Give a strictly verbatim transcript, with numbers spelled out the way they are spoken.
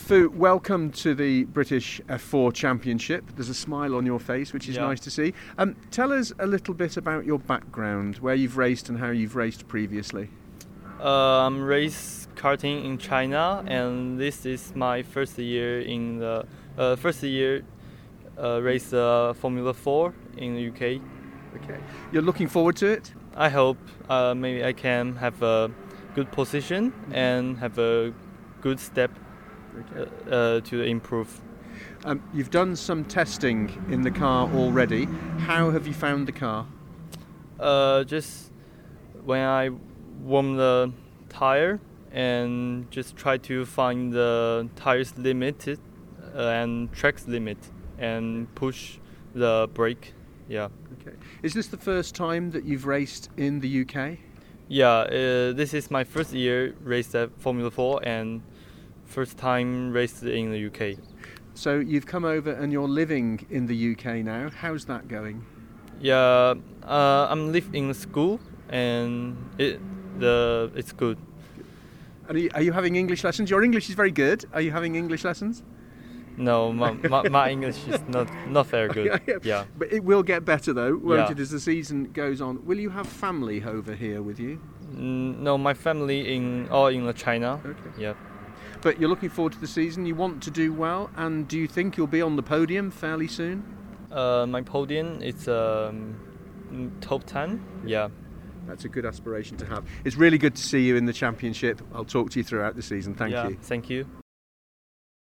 Fu, welcome to the British F four Championship. There's a smile on your face, which is Yeah. nice to see. Um, tell us a little bit about your background, where you've raced and how you've raced previously. Uh, I'm race karting in China, and this is my first year in the uh, first year uh, race uh, Formula Four in the U K. Okay. You're looking forward to it? I hope uh, maybe I can have a good position and have a good step Okay. uh, uh, to improve. Um, you've done some testing in the car already. How have you found the car? Uh, just when I warm the tire and just try to find the tires limited uh, and tracks limit and push the brake. Yeah. Okay. Is this the first time that you've raced in the U K? Yeah, uh, this is my first year raced at Formula Four and first time raced in the U K. So you've come over and you're living in the U K now. How's that going? Yeah, uh, I'm live in school and it the it's good. Are you, are you having English lessons? Your English is very good. Are you having English lessons? No, my, my, my English is not not very good. Yeah. But it will get better though, won't Yeah. it, as the season goes on? Will you have family over here with you? Mm, No, my family in all in China. Okay. Yeah. But you're looking forward to the season. You want to do well, and do you think you'll be on the podium fairly soon? Uh, my podium is um, top ten. Yeah. That's a good aspiration to have. It's really good to see you in the championship. I'll talk to you throughout the season. Thank yeah. you. Thank you.